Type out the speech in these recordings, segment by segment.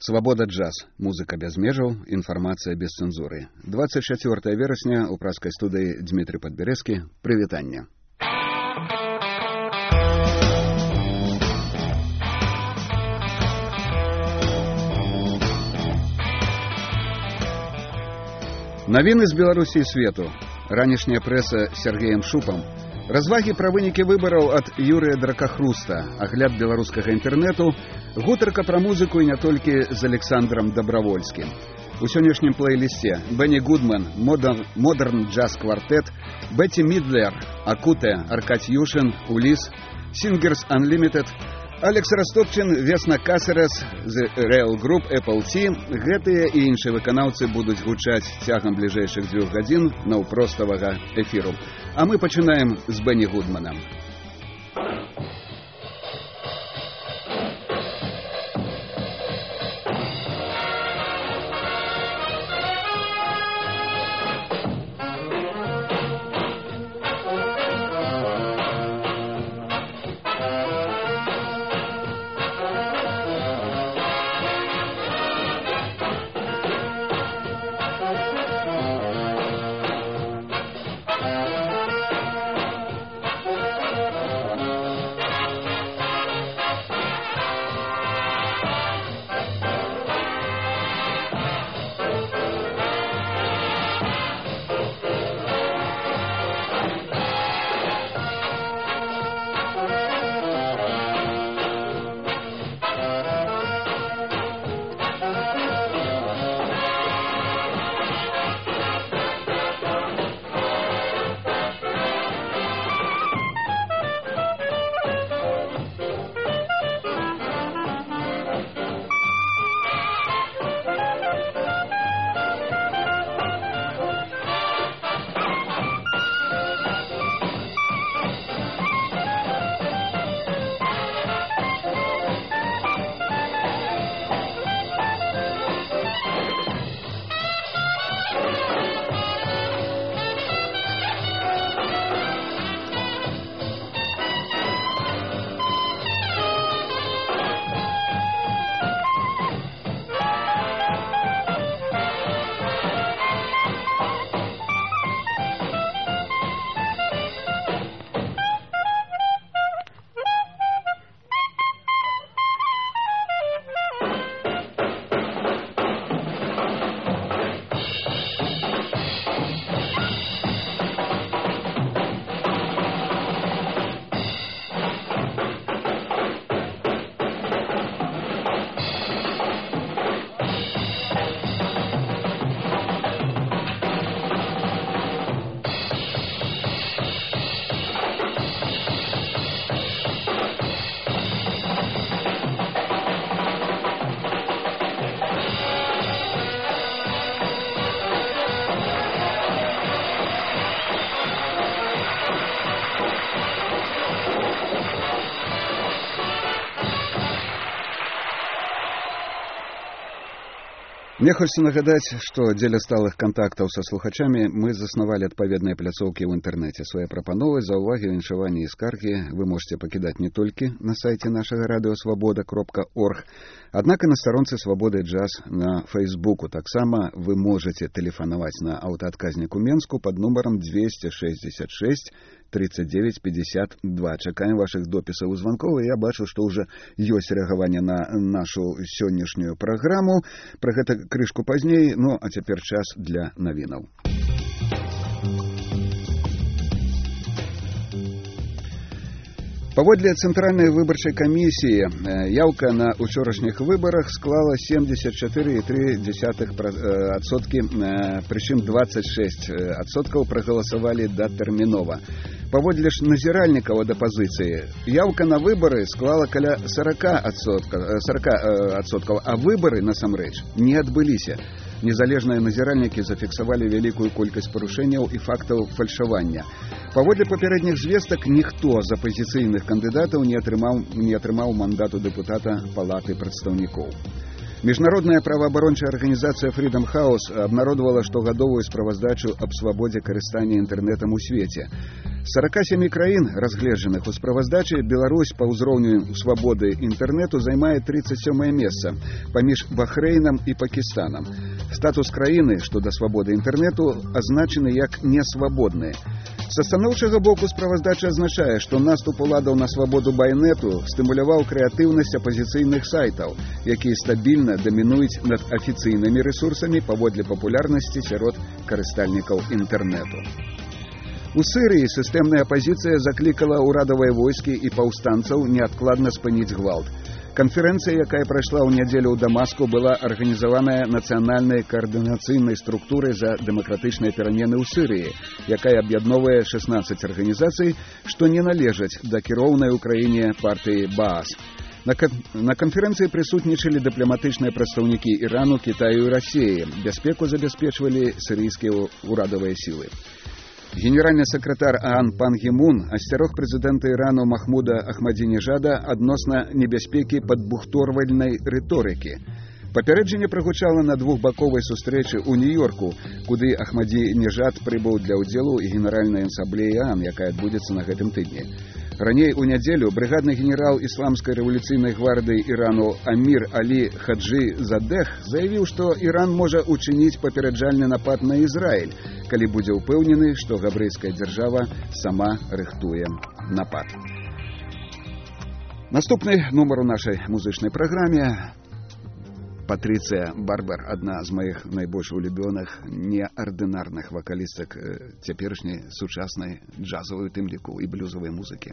Свабода джаз. Музыка без межаў, інфармацыя без цэнзуры. 24 верасня у праскай студыі Дмітрый Падбярэзкі. Прывітанне. Навіны з Беларусі і свету. Ранішняя прэса з Сергеем Шупам. Развагі пра вынікі выбараў ад Юрыя Дракахруста, агляд беларускага інтэрнэту, гутарка пра музыку і не толькі з Александром Добравольскім. У сённяшнім плейлісце Бенні Гудман, Модерн Джаз Квартэт, Бетті Мідлер, Акуте, Аркадь Юшин, Улис, Singers Unlimited, Алекс Растопчин, Весна Касерес, The Real Group, Apple T. Гэтыя і іншыя выканаўцы будуць гучаць цягам бліжэйшых 2 гадзін наўпроставага эфіру. А мы пачынаем з Бенні Гудмана. Мне хочется нагадаць, што дзеля сталых кантактаў са слухачамі мы заснавалі адпаведныя пляцоўкі ў інтэрнэце. Свае прапановы, заўвагі, віншаванні і скаргі вы можете пакідаць не толькі на сайце нашага радыёсвабода.орг, аднак і на старонцы Свабоды джаз на Фейсбуку. Таксама вы можете тэлефанаваць на аўтаадказніку Менску пад нумарам 266 39 52. Чакаем вашых допісаў і званкоў. Я бачу, што ўжо ёсць рэагаванне на нашу сённяшнюю праграму. Пра гэта крышку пазней, ну а цяпер час для навінаў. Паводле Цэнтральнай выбарчай камісіі, яўка на учорашніх выбарах склала 74,3%, прычым 26% прагаласавалі датэрмінова. Паводле ж назіральнікаў ад апазіцыі, яўка на выбары склала каля 40%, а выбары, насамрэч, не адбыліся. Незалежныя назіральнікі зафіксавалі вялікую колькасць парушэнняў і фактаў фальшавання. Паводле папярэдніх звестак, ніхто з апазіцыйных кандыдатаў не атрымаў мандату дэпутата Палаты прадстаўнікоў. Міжнародная праваабарончая арганізацыя Freedom House абнародавала штогадовую справаздачу аб свабодзе карыстання інтэрнэтам у свеце. З 47 краін, разгледжаных у справаздачы, Беларусь па ўзроўню свабоды інтэрнэту займае 37е месца паміж Бахрэйнам і Пакістанам. Статус краіны, што да свабоды інтэрнэту, азначаны як несвабодны. Са станоўчага боку справаздача азначае, што наступ уладаў на свабоду байнету стымуляваў крэатыўнасць апазіцыйных сайтаў, якія стабільна дамінуюць над афіцыйнымі рэсурсамі паводле папулярнасці сярод карыстальнікаў інтэрнэту. У Сірыі сістэмная апазіцыя заклікала ўрадавыя войскі і паўстанцаў неадкладна спыніць гвалт. Канферэнцыя, якая прайшла ў нядзелю ў Дамаску, была арганізаваная нацыянальнай каардынацыйнай структурай за дэмакратычныя перамены ў Сірыі, якая аб'ядноўвае 16 арганізацый, што не належаць да кіроўнай у краіне партыі Баас. На канферэнцыі прысутнічалі дыпламатычныя прадстаўнікі Ірану, Кітаю і Расіі. Бяспеку забяспечвалі сірыйскія ўрадавыя сілы. Генеральны сакратар ААН Пан Гі Мун асцярог прэзідэнта Ірану Махмуда Ахмадзінежада адносна небяспекі падбухторвальнай рыторыкі. Папярэджанне прагучала на двухбаковай сустрэчы ў Нью-Йорку, куды Ахмадзінежад прыбыў для ўдзелу і Генеральнай асамблеі ААН, якая адбудзецца на гэтым тыдні. Раней у нядзелю брыгадны генерал ісламскай рэвалюцыйнай гвардыі Ірану Амір Алі Хаджы Задэх заявіў, што Іран можа учыніць папераджальны напад на Ізраіль, калі будзе ўпэўнены, што габрэйская дзяржава сама рыхтуе напад. Наступны нумар у нашай музычнай праграме Патрыцыя Барбер, адна з маіх найбольш улюбёных неардынарных вакалістак цяперашняй сучаснай джазавай, у тым ліку і блюзавай музыкі.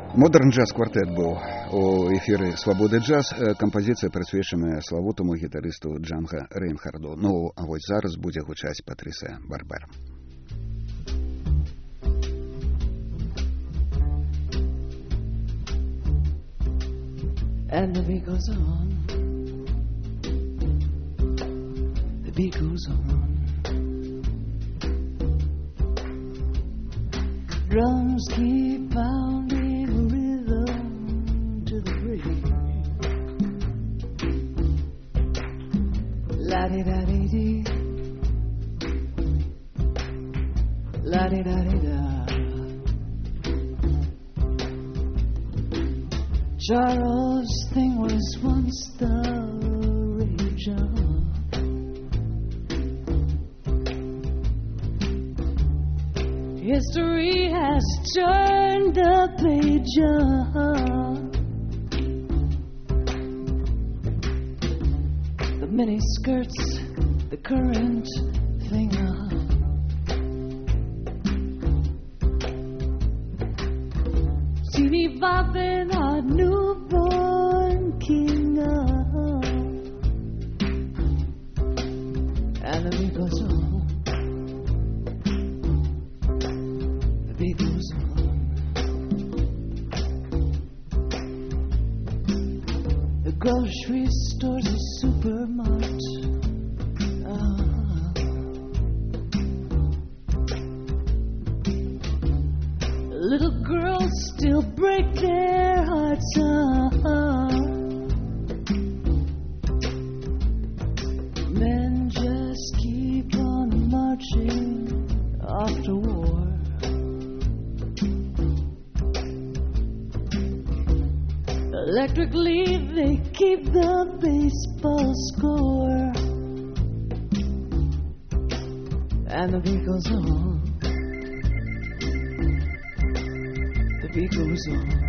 Модерн джаз квартэт быў у эфіры Свабоды джаз, кампазіцыя прысвечаная славутаму гітарысту Джанга Рейнхарду. Ну, а вось зараз будзе гучаць Патрісія Барбер. And the beat goes on. The beat goes on. Drums keep pounding rhythm to the break. La-di-da-di-dee, la-di-da-di-da. Charles' thing was once the rage on. History has turned the page on. The mini skirts, the current thing on. TV bopping our newborn king on. And the beat goes on. The beat goes on. The grocery store's a supermart. Little girls still break their hearts on. Men just keep on marching off to war. Electrically they keep the baseball score. And the beat goes on. The beat goes on.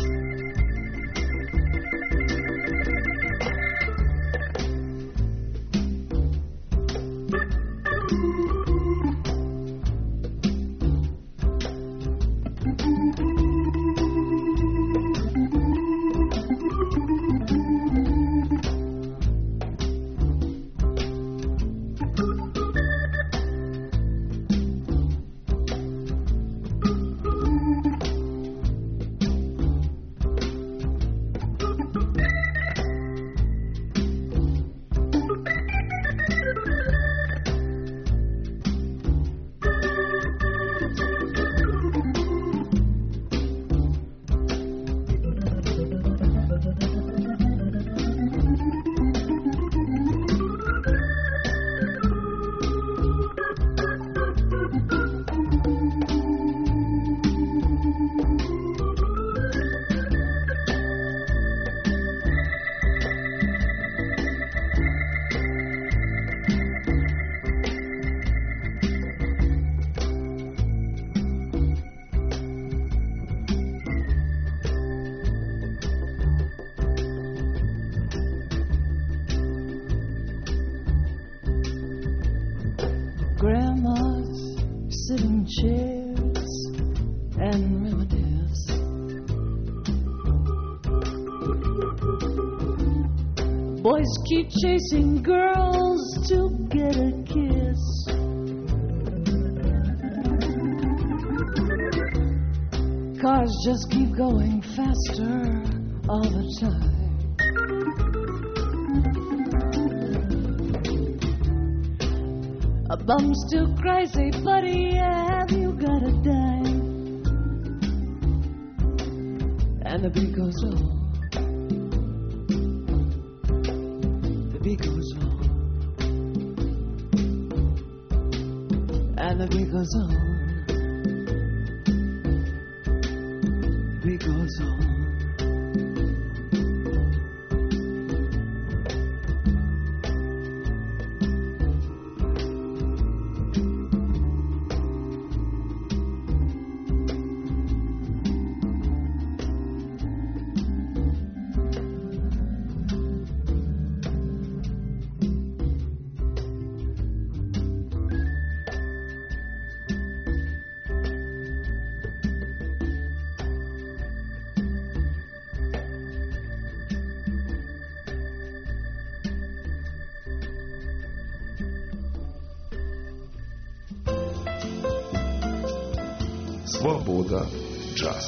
Grandmas sit in chairs and reminisce. Boys keep chasing girls to get a kiss. Cars just keep going faster all the time. A bum still cries, "Hey buddy, have you got a dime?" And the beat goes on. The beat goes on. And the beat goes on. The beat goes on. Свабода джаз.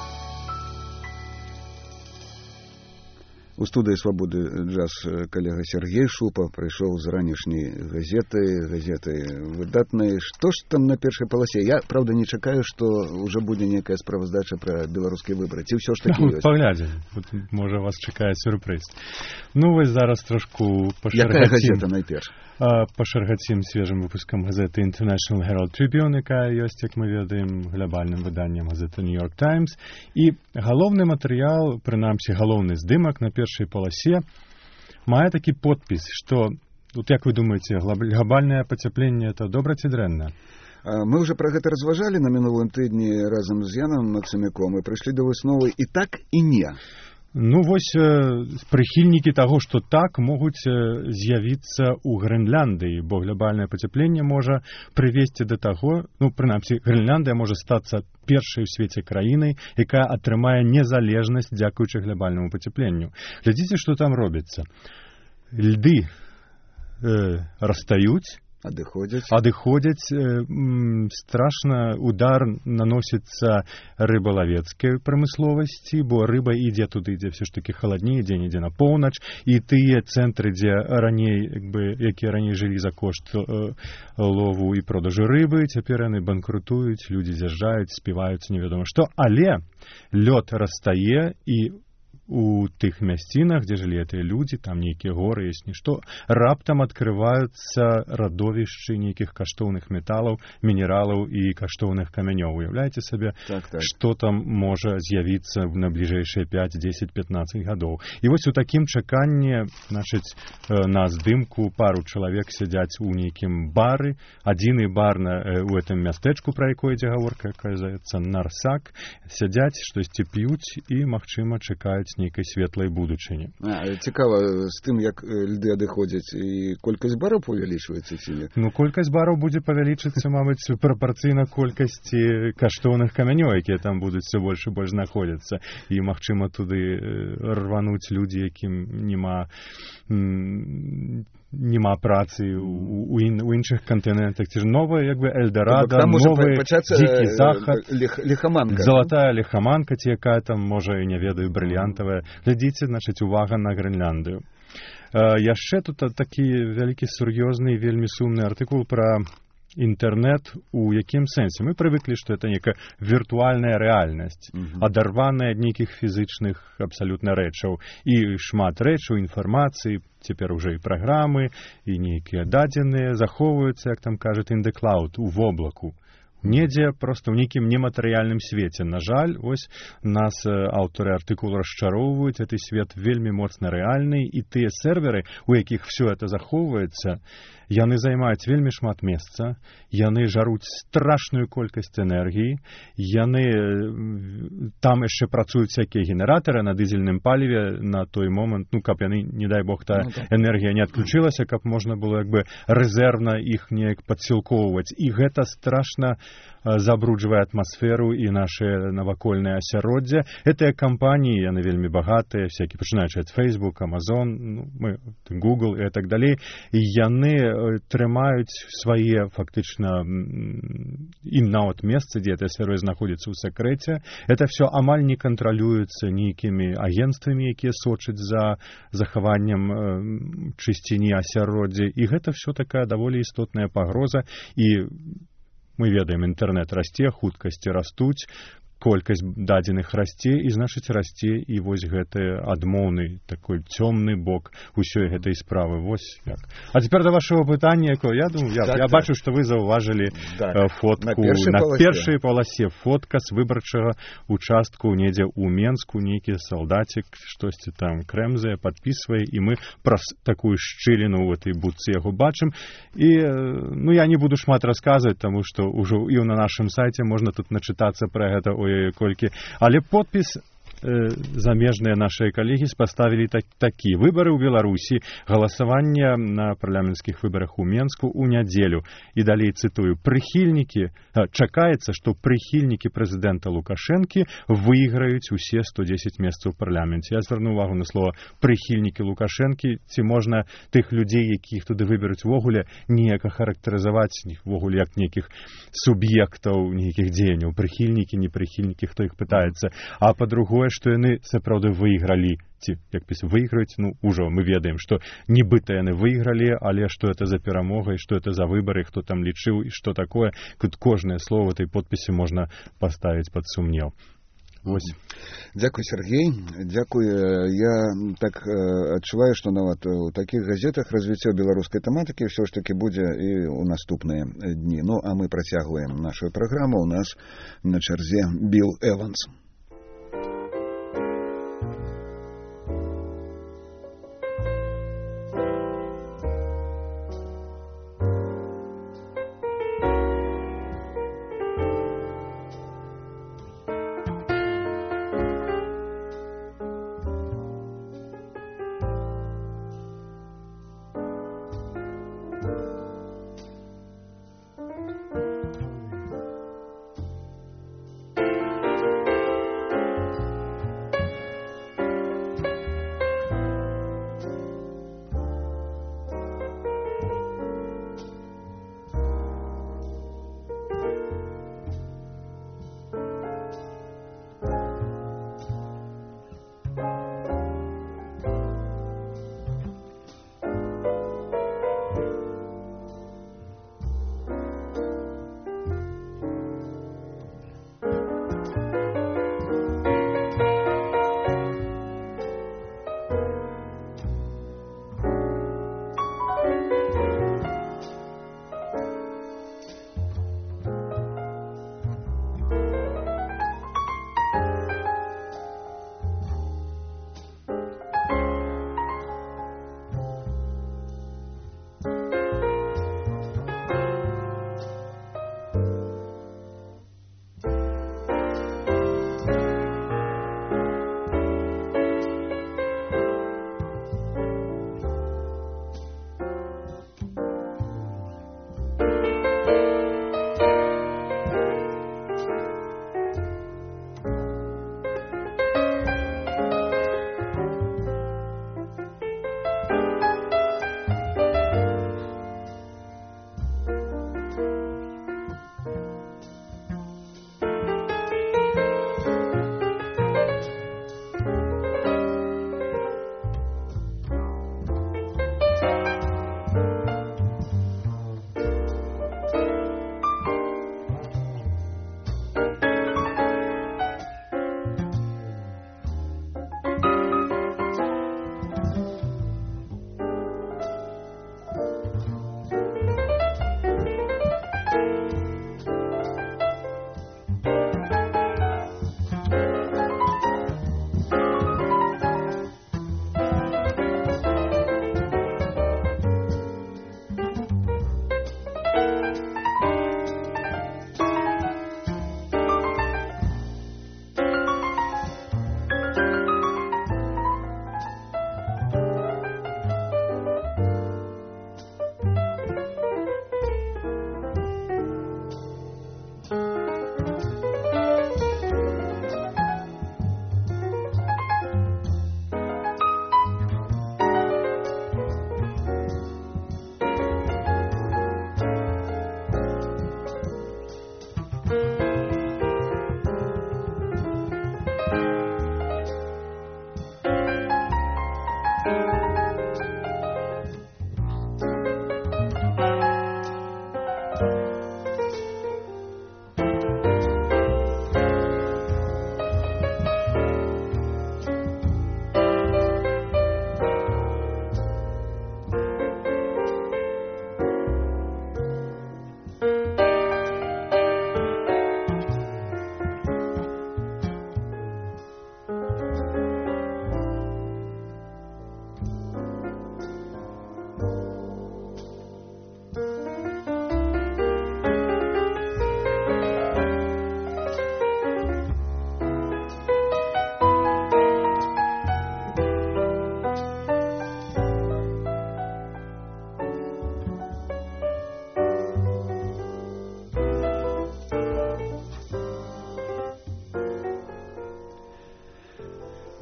У студыі «Свабоды джаз» калега Сергей Шупа прыйшоў з ранішняй газеты выдатнай. Што ж там на першай паласе? Я, правда, не чакаю, што ўжо будзе нейкая справаздача пра беларускія выбары. Ці ўсё ж такі ёсць? Паглядзім. Можа, вас чакае сюрпрыз. Ну, вось зараз трошку пашаргацім. Якая газета найперш? Пашаргацім свежым выпускам газеты International Herald Tribune, якая ёсць, як мы ведаем, глобальным выданнем газеты New York Times. І галоўны матэрыял, прынамсі галоўны здымак на першай паласе, мае такі подпіс, што, вот як вы думаеце, глобальнае пацяпленне – это добра ці дрэнна? Мы ўжо пра гэта разважалі на мінулым тыдні разам з Янам Максымюком і прыйшлі да высновы і так, і не. Ну, вось прыхільнікі таго, што так, могуць з'явіцца ў Грэнляндыі, бо глобальнае пацяпленне можа прывесці да таго, ну, прынамсі, Грэнляндыя можа стацца першай у свеце краінай, якая атрымае незалежнасць дзякуючы глобальнаму пацяпленню. Глядзіце, што там робіцца. Льды растаюць, адыходзяць, страшна удар наносіцца рыбалавецкай прамысловасці, бо рыба ідзе туды, дзе все ж таки халадней, дзень ідзе на поўнач, і тыя цэнтры, дзе раней, якія раней жылі за кошт лову і продажу рыбы, цяпер яны банкрутуюць, людзі з'язджаюць, співаюцца, невядома што, але лёд растае, і у тых мясцінах, дзе жылі гэтыя людзі, там нейкія горы, ёсць нішто, раптам адкрываюцца радовішчы нейкіх каштоўных металаў, мінералаў і каштоўных камянёў. Уяўляеце сабе, што там можа з'явіцца на бліжэйшыя 5, 10, 15 гадоў. І вось у такім чаканні, значыць, на здымку пару чалавек сядзяць у нейкім бары, адзіны бар у гэтым мястэчку, пра якое ідзе гаворка, якая зовецца Нарсак, сядзяць, штосьці п'юць і, магчыма, чакаюць нейкай светлай будучыні. Цікава, з тым, як льды адыходзяць, і колькасць бараў павялічваецца ці не? Ну, колькасць бараў будзе павялічыцца, мабыць, прапарцыйна колькасці каштоўных камянёў, якія там будуць все больш і больш знаходзяцца. І, магчыма, туды рвануць людзі, якім няма працы у іншых кантынентах. Ці ж новая, як бы, Эльдорадо, новы дзікі захад, залатая лихаманка, ці якая там, можа, і не ведаю, брыльянтавая. Глядзіце, значыць, увага на Грэнляндыю. Яшчэ тут такі вялікі сур'ёзны і вельмі сумны артыкул пра інтэрнэт, у якім сэнсе. Мы прывыклі, што это некая віртуальная рэальнасць, адарваная ад нейкіх фізычных абсалютна рэчаў. І шмат рэчаў, інфармацыі, цяпер уже і праграмы, і нейкія дадзеныя захоўваюцца, як там кажуць, in the cloud, у воблаку. Недзе проста ў нейкім нематэрыяльным свеце. На жаль, вось нас аўтары артыкулу расчароўваюць, гэты свет вельмі моцна рэальны, і тыя серверы, у якіх все это захоўваецца, яны займаюць вельмі шмат месца, яны жаруць страшную колькасць энергіі, яны там яшчэ працуюць всякія генератары на дызельным паліве на той момант, ну, каб яны, не дай бог, та энергія не адключылася, каб можна было, як бы, рэзервна іх неяк падсілкоўваць. І гэта страшна забруджвае атмасферу і наше навакольнае асяроддзе. Гэтыя кампаніі, яны вельмі багатыя, всякі, пачынаючы ад Facebook, Amazon, Google і так далей, і яны трымаюць свае, фактычна, ім нават месцы, дзе гэтыя серверы знаходзяцца ў сакрэце. Это все амаль не кантралюецца нейкімі агенцтвамі, якія сочаць за захаваннем чысціні асяроддзя. І гэта все такая даволі істотная пагроза. І мы ведаем, інтэрнэт расце, хуткасці растуць, колькасць дадзеных расце, і, значыць, расце і вось гэты адмоўны, такой цёмны бок усёй гэтай справы. Вось як. А цяпер да вашего пытання, я думаю, я бачу, што вы заўважылі фотку на першай паласе. Фотка з выбарчага участку недзе ў Менску, нейкі салдацік штосьці там крэмзае, падпісвае, і мы праз такую шчыліну ў этой будцы яго бачым. І, ну, я не буду шмат расказваць, таму што ўжо і на нашым сайце можна тут начытацца пра гэта, колькі. Але подпіс замежныя нашыя калегі паставілі такі выбары ў Беларусі, галасаванне на парламенцкіх выбарах у Менску ў нядзелю. І далей цытую: чакаецца, што прыхільнікі прэзідэнта Лукашэнкі выйграюць усе 110 месцаў у парламенце. Я звярну увагу на слова прыхільнікі Лукашэнкі. Ці можна тых людзей, якіх туды выберуць, ввогуле неяк ахарактарызаваць ввогуле як нейкіх суб'ектаў нейкіх дзеянняў, прыхільнікі, непрыхільнікі, хто іх пытаецца. А па-другое, што яны сапраўды выйгралі, ці як выйграюць, ўжо мы ведаем, што нібыта яны выйгралі, але што это за перамога і што это за выбары, хто там лічыў і што такое. Тут кожнае слово этой подпіси можна паставіць пад сумнеў. Вось. Дзякуй, Сергей. Дзякуй. Я так адчуваю, што нават у такіх газетах развіццё беларускай тэматыкі ўсё ж такі будзе і ў наступныя дні. А мы працягваем нашу праграму. У нас на чарзе Билл Эванс.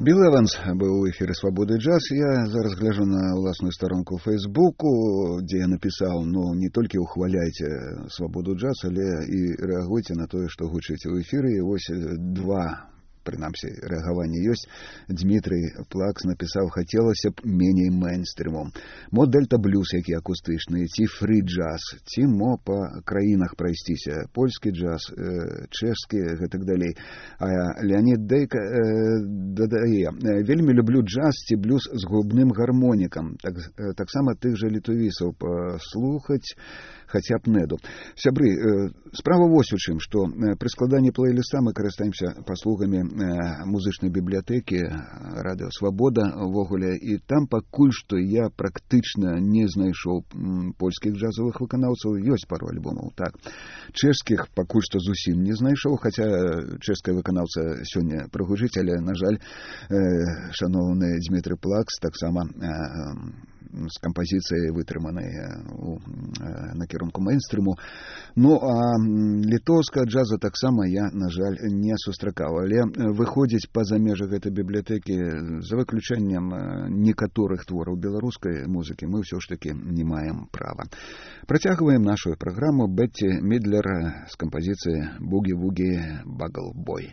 Билл Эванс быў у эфіры «Свабоды джаз». Я зараз гляжу на ўласную старонку ў Фейсбуку, дзе я напісаў, не толькі ухваляйце «Свабоду джаз», але і рэагуйце на тое, што гучыце ў эфіры. І вось два, прынамсі, рэагаванні ёсць. Дмітрый Плакс напісаў: хацелася б меней мейнстрымом. Мо дельта блюз, які акустычны, ці фрі джаз, ці мо па краінах прайсціся. Польскі джаз, чэшскі, гэтак далей. А Леонід Дейка дадае: вельмі люблю джаз ці блюз з губным гармонікам. Таксама тых жа літувісаў паслухаць, хаця б неду. Сябры, справа вось у чым, што пры складанні плейліста мы карыстаемся паслугамі музычнай бібліятэкі радыё «Свабода» увогуле, і там пакуль што я практычна не знайшоў польскіх джазовых выканаўцаў. Ёсць пару альбомаў, так. Чэшскіх пакуль што зусім не знайшоў, хаця чэшская выканаўца сёння прагучыць, але, на жаль, шаноўны Дмітрый Плакс таксама з кампазіцыяй вытрыманай у накірунку мейнстрыму. А літоўскага джаза таксама я, на жаль, не сустракаў. Але выходзіць па-за межы гэтай бібліятэкі, за выключэннем некаторых твораў беларускай музыкі, мы ўсё ж такі не маем права. Працягваем нашу праграму. Бетті Мідлер з кампазіцыі «Бугі-вугі Багл-бой».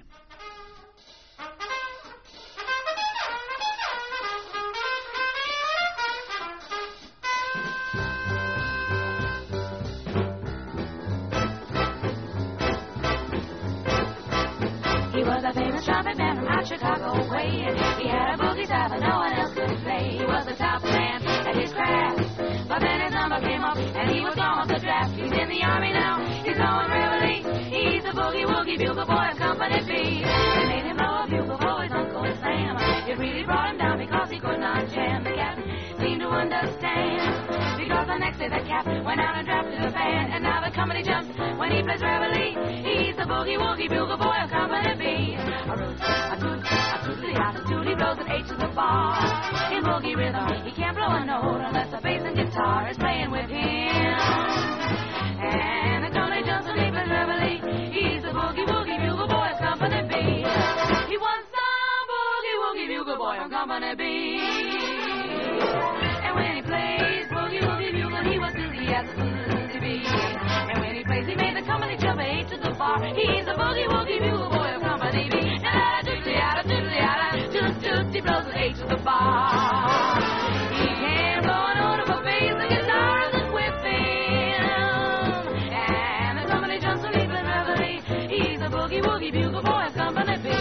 Chicago way, and he had a boogie style that no one else could play. He was the top man at his craft, but then his number came up and he was gone off the draft. He's in the army now, he's going reveille. He's the boogie-woogie bugle boy of Company B. They made him blow a bugle for his Uncle Sam. It really brought him down because he could not jam. The captain seemed to understand, because the next day the captain went out and drafted a band, and now the company jumps when he plays reveille. He's the boogie-woogie bugle boy of Company B. He blows an H to the bar. In boogie rhythm, he can't blow a note unless the bass and guitar is playing with him. And the Tony Johnson, he plays reveille. He's the boogie-woogie bugle boy of Company B. He was the boogie-woogie bugle boy of Company B. And when he plays boogie-woogie bugle, he was dizzy as a dizzy bee. And when he plays, he made the company jump a H to the bar. He's the boogie-woogie bugle boy of Company B. He blows an H to the bar. He can't blow a note of a bass, the guitar isn't with him. And the company jumps when he plays reveille. He's a boogie-woogie bugle boy of Company B.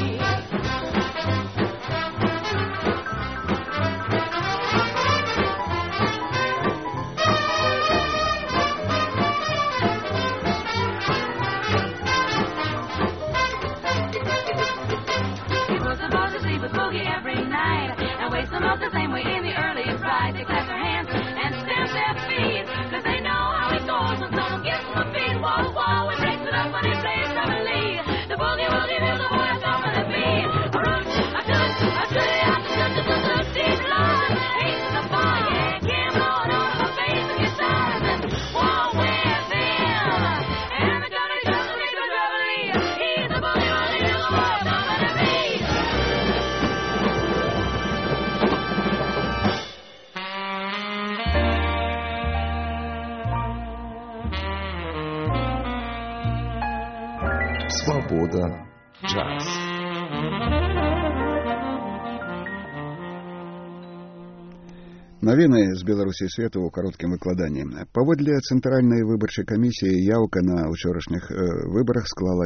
The same way in the early ride. They clap their hands and stamp their feet, 'cause they know how it goes when someone gets on the beat. Wall to wall, it breaks it up when he plays reveille. The boogie-woogie bugle boy of Company B. A root, a toot, a tooty, a toot, a toot, a deep blood. H to the bar, yeah, can't blow a note of a bass and guitars and wall with him. And the company jumps when he plays reveille. He's the boogie-woogie bugle boy of Company B. Свобода джаз. Навіны з Беларусі і свету ў кароткім выкладанні. Паводле Цэнтральнай выбарчай камісіі, яўка на ўчорашніх выбарах склала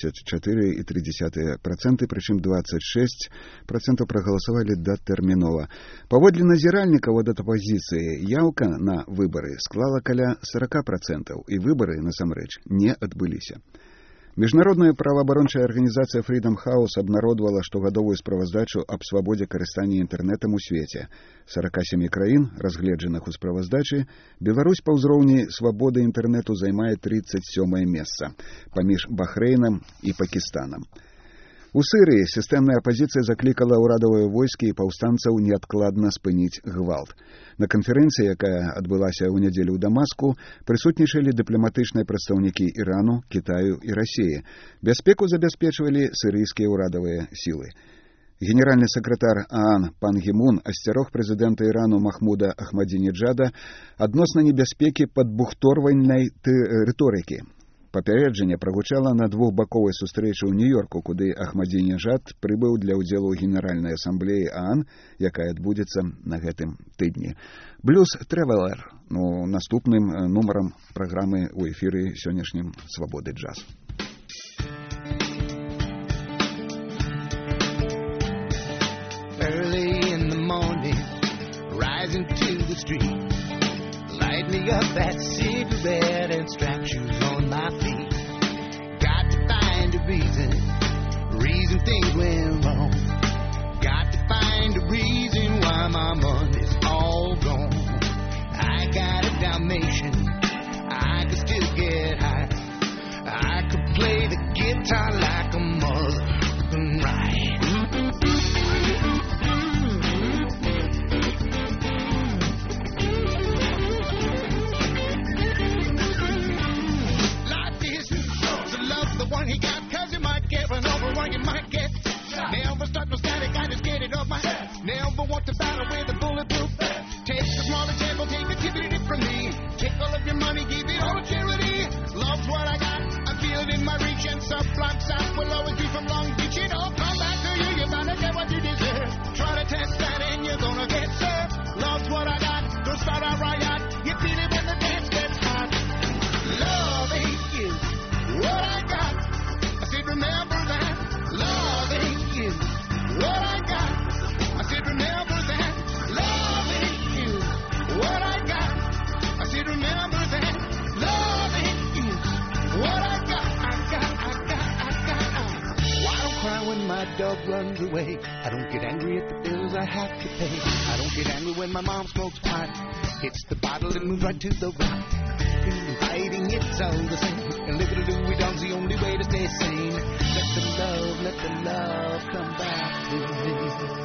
74,3%, прычым 26% прагаласавалі датэрмінова. Паводле назіральнікаў ад апазіцыі, яўка на выбары склала каля 40%, і выбары, насамрэч, не адбыліся. Міжнародная праваабарончая арганізацыя Freedom House абнародавала штогадовую справаздачу аб свабодзе карыстання інтэрнэтам у свеце. 47 краін, разгледжаных у справаздачы, Беларусь па ўзроўні свабоды інтэрнэту займае 37е месца, паміж Бахрэйнам і Пакістанам. У Сырыі сістэмная апазіцыя заклікала ўрадавыя войскі і паўстанцаў неадкладна спыніць гвалт. На канферэнцыі, якая адбылася ў нядзелю ў Дамаску, прысутнічалі дыпламатычныя прадстаўнікі Ірану, Кітаю і Расіі. Бяспеку забяспечвалі сырыйскія ўрадавыя сілы. Генеральны сакратар ААН Пан Гі Мун асцярог прэзідэнта Ірану Махмуда Ахмадзінеджада адносна небяспекі падбухторвальнай рыторыкі. Папярэджанне прагучала на двухбаковай сустрэчы ў Нью-Йорку, куды Ахмадзінеджад прыбыў для ўдзелу ў Генеральнай асамблеі ААН, якая адбудзецца на гэтым тыдні. Блюз Тревелер, наступным нумарам праграмы ў эфіры сённяшнім Свабоды джаз. Early in the morning, rising to the street, light me up that cigarette and strap shoes on my feet. Got to find a reason things went wrong. Got to find a reason why my money's all gone. I got a Dalmatian, I could still get high. I could play the guitar like a mother and ride. He got, cause you might get run over or you might get shot. Never start no static, I just get it off my head. Never want to battle with a bulletproof vest. Take a small example, take a tip from me. Take all of your money, give it all to charity. Love's what I got, I feel it in my reach. And Sublime South will always be from Long Beach. It all come back to you, you're bound to get what you deserve. Try to test that and you're gonna get served. Love's what I got, don't start a riot. You feel it when the dance gets hot. Love ain't you, what I got. Remember that love ain't you, what I got. I said remember that love ain't you, what I got. I said remember that love ain't you, what I got. Why don't cry when my dog runs away? I don't get angry at the bills I have to pay. I don't get angry when my mom smokes pot. Hits the bottle and moves right to the rock. Fighting, it's all the same. And live it Louis Don's the only way to stay sane. Let the love come back to me.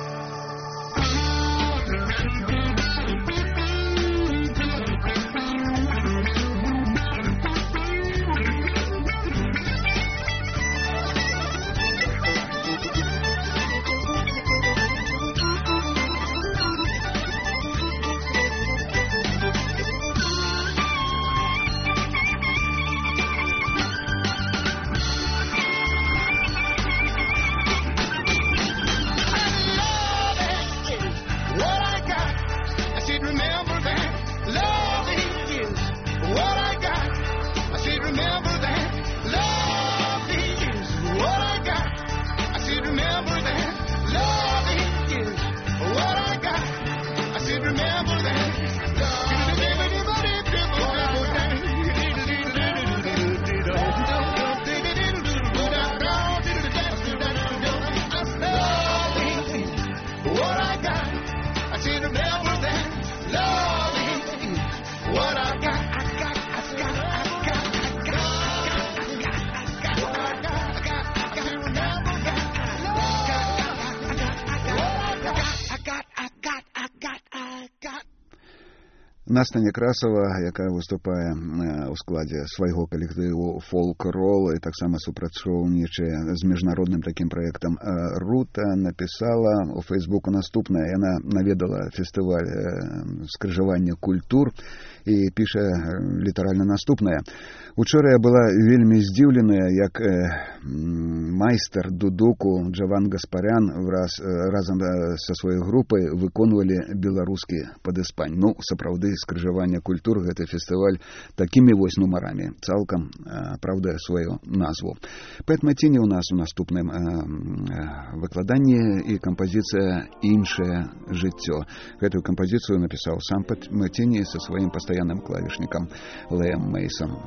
Настя Некрасова, яка выступае ў складзе свайго калектыву «Фолк-рол» і таксама супрацоўнічае з міжнародным такім праектам «Рута», напісала у Фейсбуку наступнае. Яна наведала фестываль скрыжавання культур і піша літаральна наступнае. Учора я была вельмі здзіўленая, як майстар дудуку Джаван Гаспарян разам са сваёй групай выконвалі беларускі падыспань. Сапраўды, скрыжавання культур, гэты фестываль такімі вось нумарамі цалкам апраўдае сваю назву. Пэт Мэціні ў нас у наступным выкладанні і кампазіцыя «Іншае жыццё». Гэтую кампазіцыю напісаў сам Пэт Мэціні са сваім пастаянным клавішнікам Лэем Мейсоном.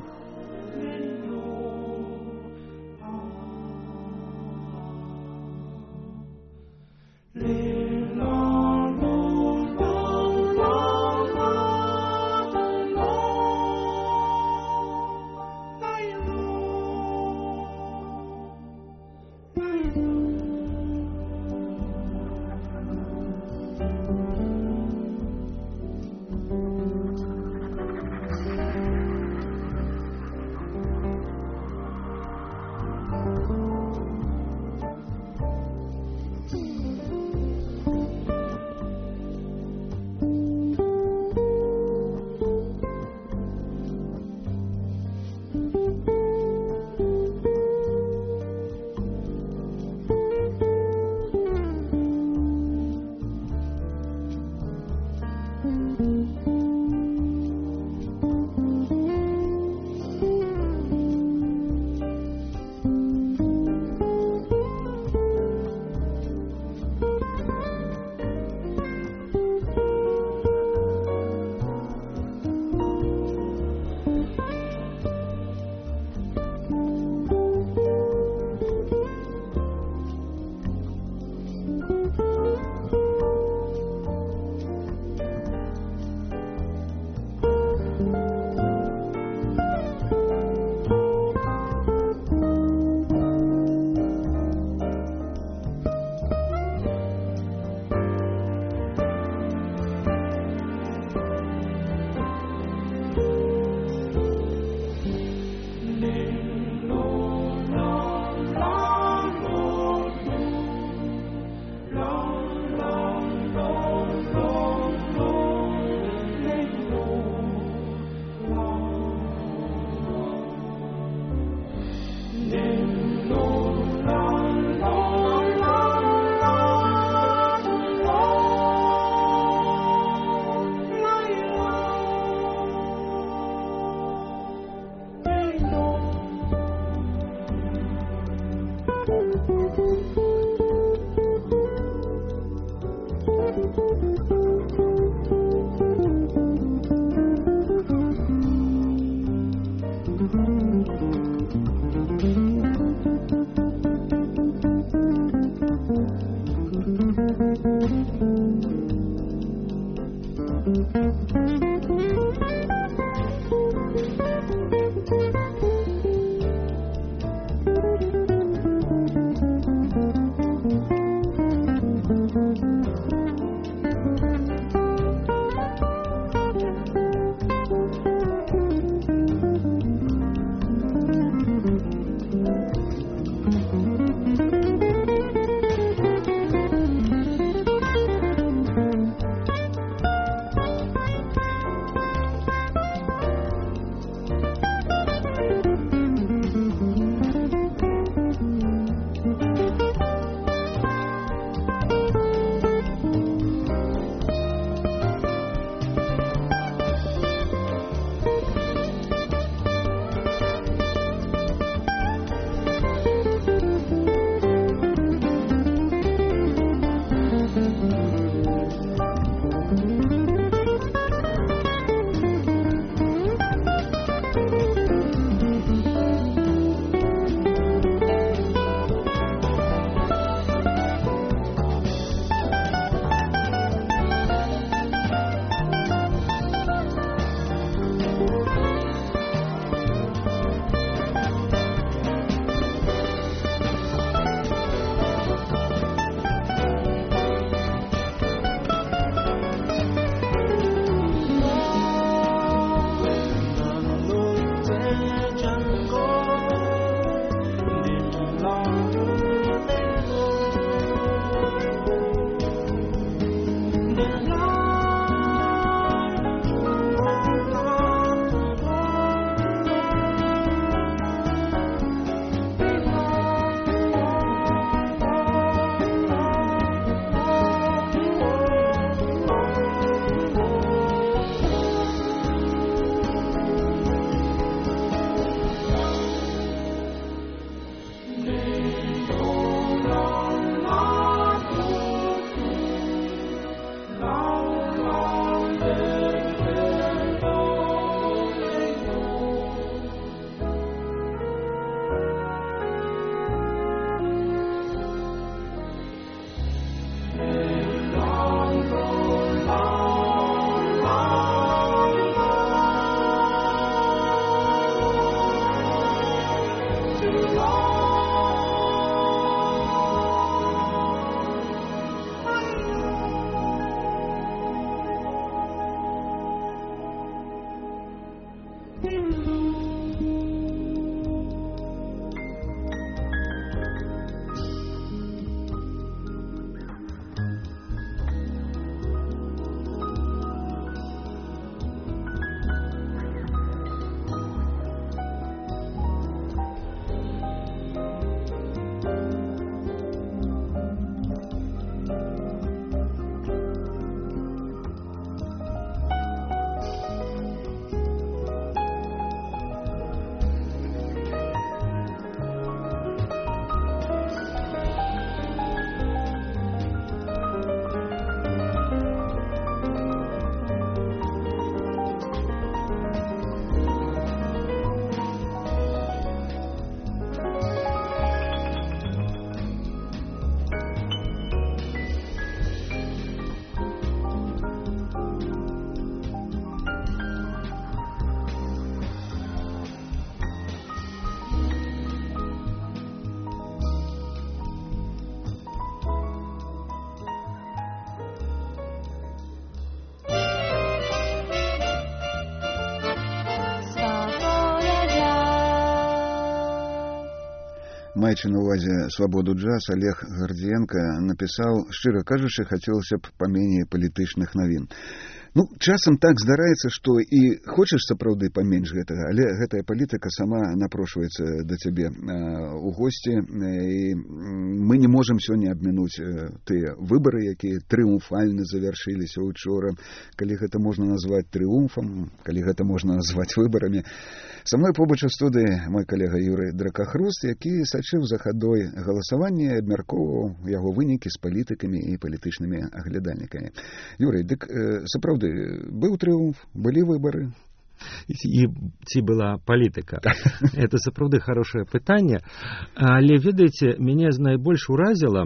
маючы на ўвазе свабоду джаз, Олег Гардзіенка напісаў: шчыра кажучы, хацелася б паменей палітычных навін. Ну, часам так здараецца, што і хочаш сапраўды паменш гэтага, але гэтая палітыка сама напрошваецца да цябе ў госці, і мы не можам сёння абмінуць тыя выбары, якія трыумфальна завяршыліся учора, калі гэта можна назваць трыумфам, калі гэта можна назваць выбарамі. Са мной побач у студыі мой калега Юрый Дракахруст, які сачыў за хадой галасавання і абмяркоўваў яго вынікі з палітыкамі і палітычнымі аглядальнікамі. Юрый, дык сапраўды быў трыумф, былі выбары? І ці была палітыка? Это сапраўды хорошае пытанне, але, ведаеце, мяне найбольш уразіў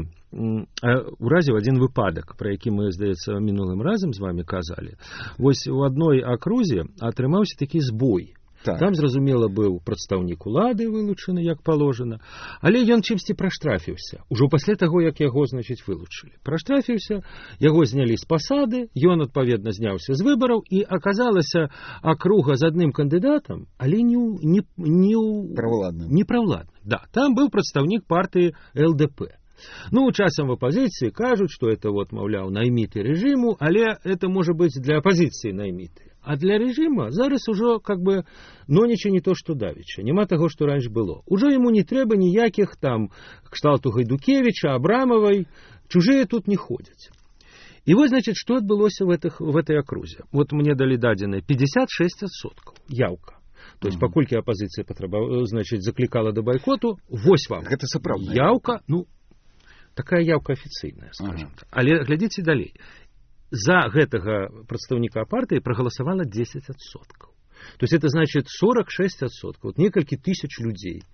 адзін выпадак, пра які мы, здаецца, мінулым разам з вамі казалі. Вось у адной акрузе атрымаўся такі збой. Так. Там, зразумела, быў прадстаўнік улады вылучаны, як паложана, але ён чымсьці праштрафіўся. Ужо пасля таго, як яго, значыць, вылучылі. Праштрафіўся, яго знялі з пасады, ён, адпаведна, зняўся з выбараў, і аказалася акруга з адным кандыдатам, але не правладным. Да, там быў прадстаўнік партыі ЛДП. Ну, часам в апозіцыі кажуць, што это, маўляў, найміты рэжыму, але это можа быць для апозіцыі найміты. А для рэжыма зараз ужо, нонеча не то, што давеча. Няма таго, што раньш было. Ужо яму не трэба ніякіх там кшталту Гайдукевіча, Абрамавай. Чужыя тут не ходзяць. І вось, значит, што адбылося в этой акрузе. Вот мне далі дадзеныя 56%. Яўка. То есть, паколькі апозіцыя заклікала да байкоту, вось вам. Гэта сапраўдная яўка, такая яўка афіцыйная, скажем так. Але глядзіце далей. За гэтага прадстаўніка партыі прагаласавала 10%. То есть это значит 46%. Вот некалькі тысяч людзей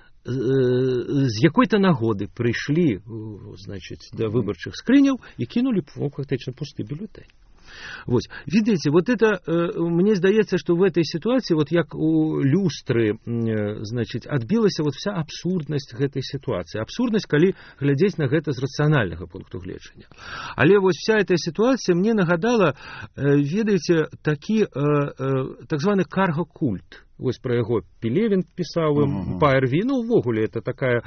з якой-то нагоды прыйшлі, значит, да выбарчых скрыняў і кінулі фактычна пусты бюлетень. Вот. Видите, вот это, мне здаецца, что в этой ситуации, вот як у люстры, значит, адбілася вот вся абсурднасць гэтай ситуации. Абсурднасць, калі глядзець на гэта з рацыянальнага пункту гледжання. Але вот вся эта ситуация мне нагадала, ведаеце, такі так званы карго-культ. Вось пра яго Пелевін пісаў па РВ. Ну, увогуле, это такая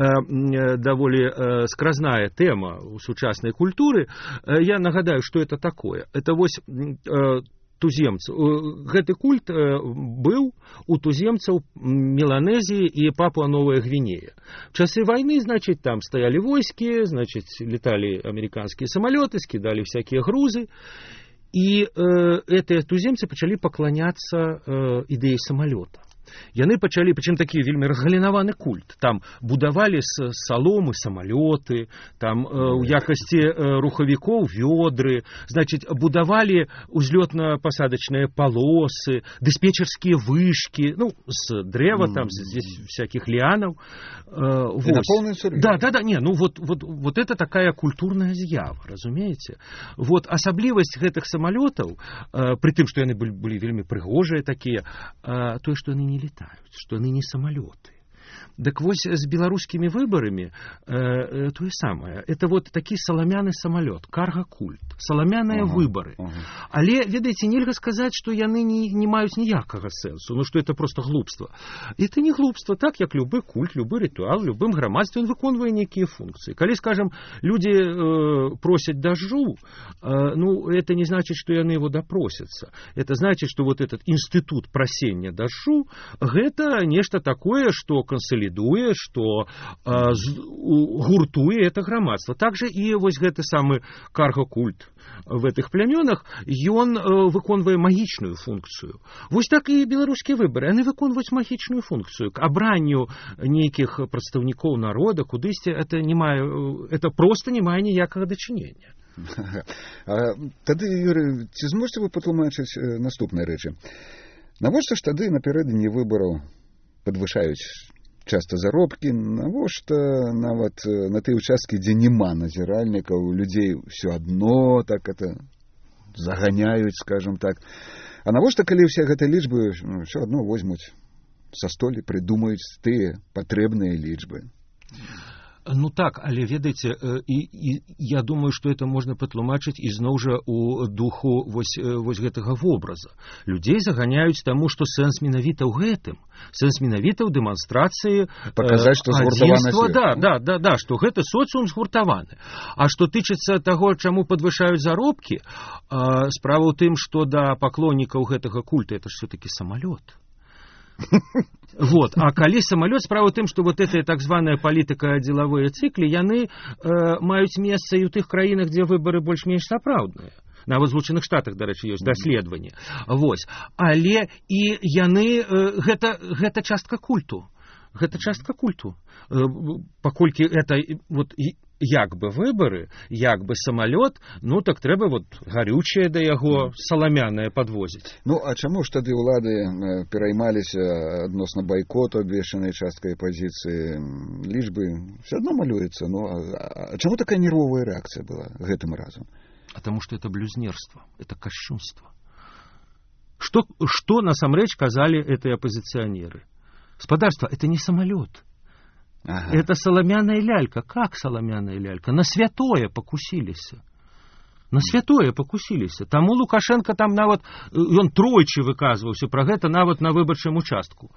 даволі скразная тэма у сучаснай культуры. Я нагадаю, што это такое. Это вось туземцаў. Гэты культ быў у туземцаў Меланезіі і Папуа-Новая Гвінея. В часы войны, значит, там стояли войски, значит, летали американские самолеты, скидали всякие грузы. І гэтыя туземцы пачалі пакланяцца ідэі самалёта. Яны пачалі, прычым такі вельмі разгалінаваны культ. Там будавалі з саломы самалёты, там у якасці рухавікоў вёдры, значит, будавалі узлётна-пасадачныя палосы, дыспетчерскія вышкі, ну, з дрэва, там, здесь всяких лианаў. На полную серьёзность. Да, не, ну вот это такая культурная з'ява, разумееце? Вот асаблівасць гэтых самалётаў, пры тым, што яны былі вельмі прыгожыя такія, тое, што яны не летают, что они не самолеты. Так вось з беларускімі выбарамі тое самае. Это вот такі саламяны самалёт, карга-культ, саламяныя выбары. Але, ведаеце, нельга сказаць, што яны не маюць ніякага сэнсу, ну што это просто глупства. Это не глупство, так як любы культ, любы ритуал, любым грамадстве он выконвае нейкія функцыі. Калі, скажем, люди просят дождю, ну, это не значит, что яны его допросятся. Это значит, что вот этот институт просення дождю, гэта нешта такое, что консолидуе, што гуртуе это грамадства. Также і вось гэты самы карго-культ в этих плямёнах, ён выконвае магічную функцыю. Вось так і беларускія выбары, яны выконваюць магічную функцыю. К абранню нейкіх прадстаўнікоў народа кудысьці это просто не мае ніякага дачынення. Тады, Юрый, ці зможаце вы патлумачыць наступныя рэчы? Навошта ж тады напярэдадні выбараў падвышаюць часто заробкі, навошта нават на тыя участкі, дзе няма назіральнікаў, людзей все адно так это заганяюць, скажем так. А навошта, калі ўсе гэтыя лічбы все адно возьмуць са столі, прыдумаюць тыя патрэбныя лічбы? Ну так, але ведаеце, і я думаю, што это можна патлумачыць ізноў жа у духу вось гэтага вобраза. Людзей заганяюць таму, што сэнс менавіта ў гэтым. Сэнс менавіта ў дэманстрацыі паказаць, што згуртаваны свет. Да, што гэты соцыум згуртаваны. А што тычыцца таго, чаму падвышаюць заробкі, справа ў тым, што да паклоннікаў гэтага культа это ж все-таки самалёт. Вот. А калі самолет, справа ў тым, што вот эта так званая палітыка дзелавыя цыклі, яны маюць месца і ў тых краінах, дзе выбары больш-менш сапраўдныя. Нават в Злучаных Штатах, дарэчы, ёсць даследаванні. Вось. Але і яны гэта частка культу. Гэта частка культу. Паколькі это вот як бы выбары, як бы самалёт, ну так трэба вот гарючае да яго саламянае падвозіць. Ну, а чаму ж тады ўлады пераймаліся адносна байкоту, абвешчанай часткай апазіцыі, лічбы все адно малюецца. Ну, а чаму такая нервовая рэакцыя была гэтым разам? А таму што это блюзнерство, это кашчунство. Што насамрэч казалі гэтыя апозіцыянеры? Спадарства, это не самолет. Ага. Это соломяная лялька. Как соломяная лялька? На святое покусились. На святое покусились. Таму Лукашенко там нават, ён тройчы выказваўся пра гэта нават на выбарчым участку.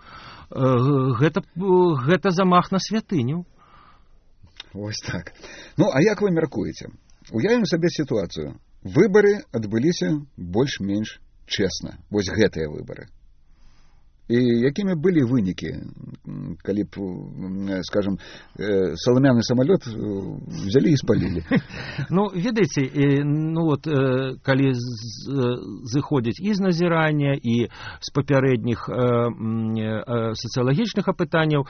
Гэта замах на святыню. Вось так. Ну, а як вы мяркуеце? Уявім сабе сітуацыю. Выбары адбыліся больш-менш чесна. Вось гэтыя выбары. І якімі былі вынікі, калі б, скажем, саламяны самолет взялі і спалілі? Ну, ведаеце, ну вот, калі зыходзіць і з назірання, і з папярэдніх сацыялагічных апытанняў,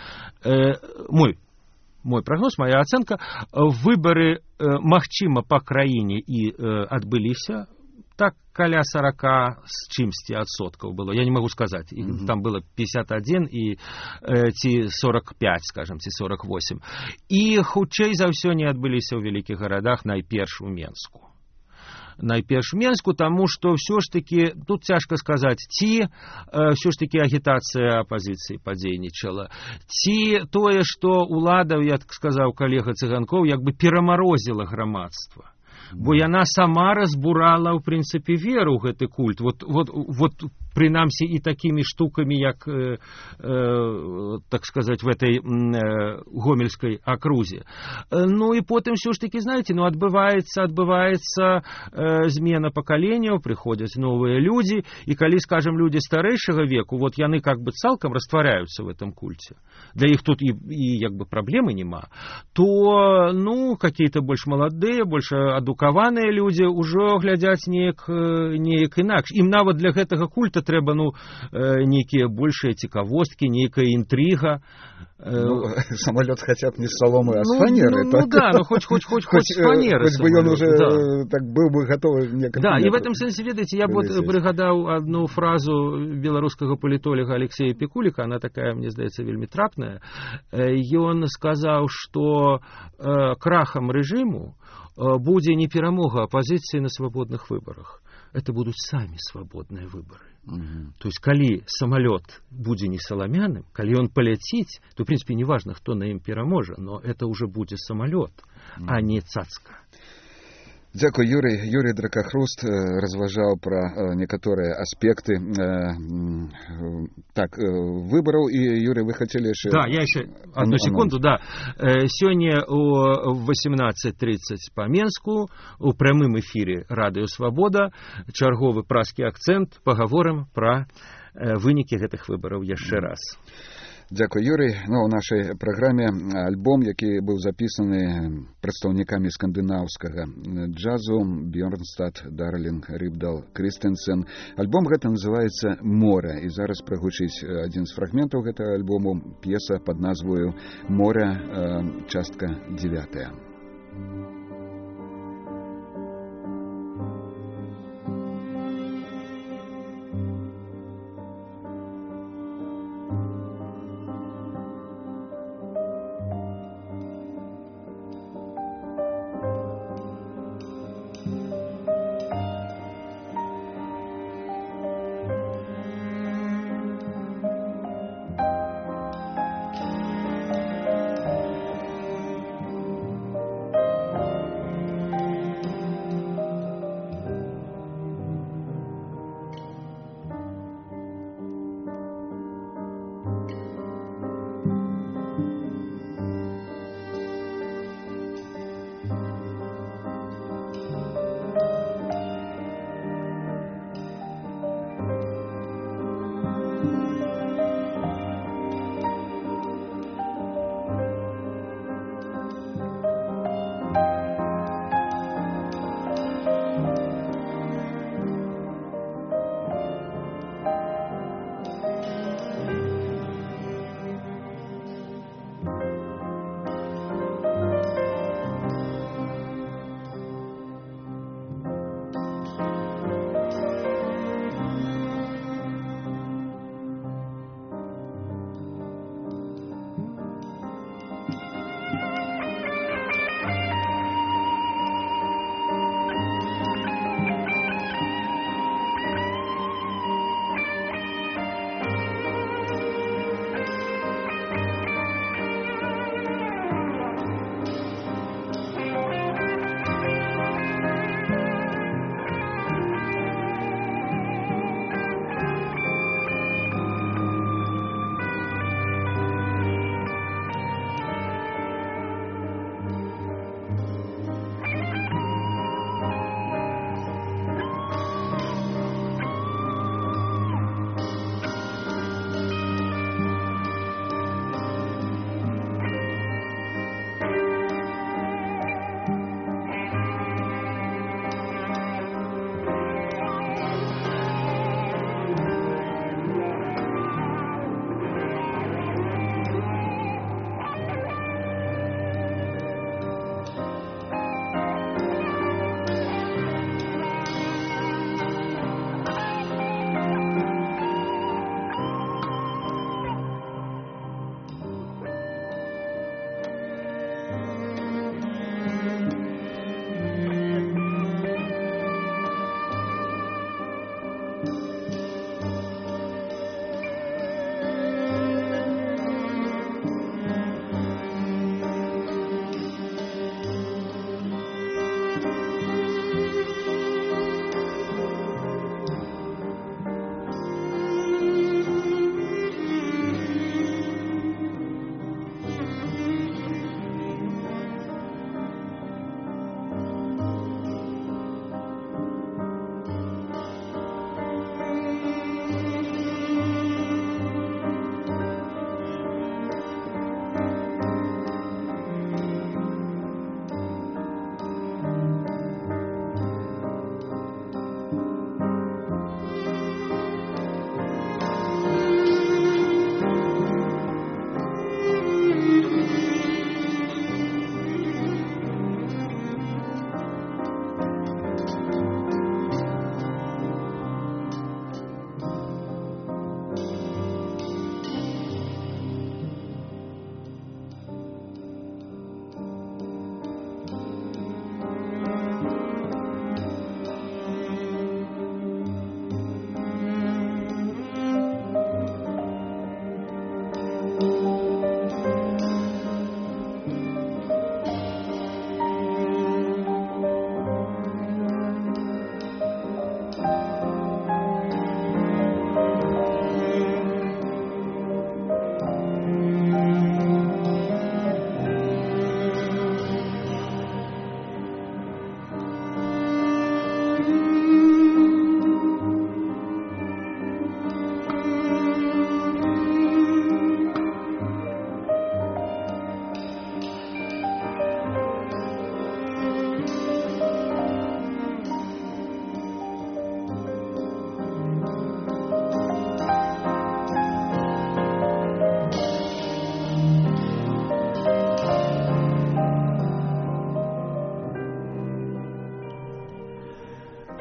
мой прагноз, моя ацэнка, выбары, магчыма, па краіне і адбыліся, так каля 40 з чымсьці адсоткаў было. Я не могу сказаць. Там было 51 і ці 45, скажем, ці 48. І хутчэй за ўсё не адбыліся ў вялікіх гарадах, найперш у Менску. Найперш у Менску, таму што ўсё ж такі, тут цяжка сказаць, ці ўсё ж такі агітацыя апазіцыі падзейнічала, ці тое, што ўлада, як сказаў калега Цыганкоў, як бы перамарозіла грамадства. Бо яна сама разбурала, ў прынцыпе, веру ў гэты культ. Вот прынамсі і такімі штукамі, як, так сказаць, в этой гомельскай акрузе. Ну і потым все ж таки, знаете, ну адбываецца змена пакаленняў, прыходзяць новыя людзі, і калі, скажем, людзі старэйшага веку, вот яны как бы цалкам растваряюцца в этом кульце. Для іх тут і як бы праблемы нема. То, ну, какие-то больш маладыя, больш адукаваныя людзі ўжо глядзяць неяк інакш. Ім нават для гэтага культа трэба, ну, нейкія большыя цікавосткі, нейкая інтрыга. Ну, самолет хотя б не з соломы, а з фанеры. Ну да, ну хоть з фанеры. Хоть бы ён уже так был бы готовы некоторым. Да, і в этом сэнсе, ведаеце, я вот прыгадаў одну фразу беларускага палітолога Алексея Пікуліка, она такая, мне здаецца, вельмі трапная. Ён сказаў, што крахам рэжыму будзе не перамога апозіцыі на свабодных выбарах. Это будут сами свободные выборы. То есть, калі самолет будзе не саламяным, калі он полетит, то, в принципе, не важно, кто на ім пераможа, но это уже будет самолет, а не цацка. Дзякуй, Юрий Дракахруст разважаў пра некаторыя аспекты выбараў. І, Юрий, вы хотели яшчэ... Да, я еще одну секунду, да. Сёння о 18:30 по Менску у прямым эфире Радыё Свабода чарговы праскі акцэнт, пагаворым пра вынікі гэтых выбараў яшчэ раз. Дзякуй, Юрий. Ну, у нашай праграме альбом, які быў запісаны прадстаўнікамі скандынаўскага джазу Бьорнстад, Дарлинг, Рыбдал, Кристенсен. Альбом гэта называецца «Море». І зараз прагучыць адзін з фрагментаў гэтага альбому, п'еса пад назвою «Море», частка 9.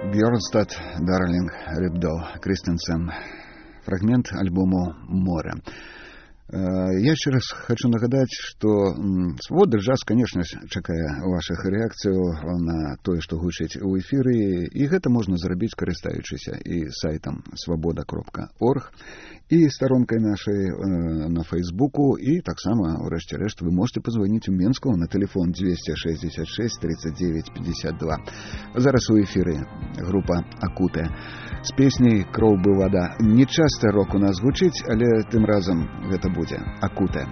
Björnstad, Darling, Рибдол, Кристенсен. Фрагмент альбому «Море». Я ще раз хочу нагадати, що «Свобода джаз», конечно, чекає ваших реакцій на тое, што гучыць у эфіры, і гэта можна зрабіць, карыстаючыся і сайтам svoboda.org, і старонкай нашай на Фейсбуку, і таксама, урэшце рэшт, вы можете позвоніць у Менску на телефон 266 39 52. Зараз у эфіры група «Акуте» з песняй «Кроў бы вада». Не часта рок у нас гучыць, але тым разам гэта будзе «Акуте».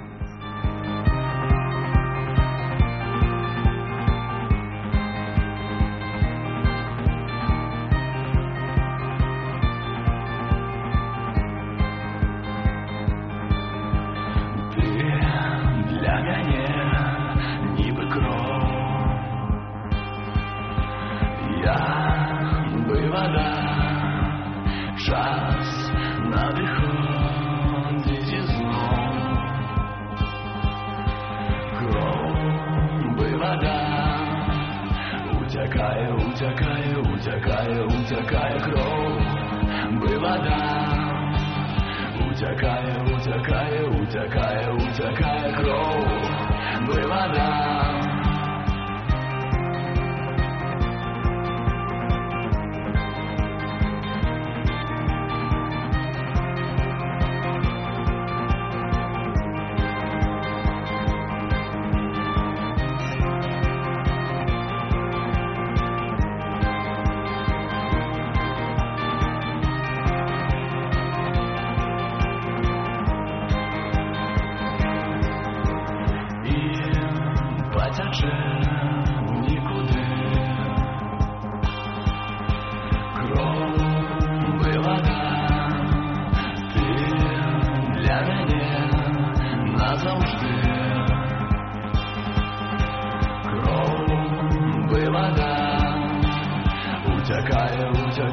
Утякає кров, би вода. Утякає кров, би вода. Утякає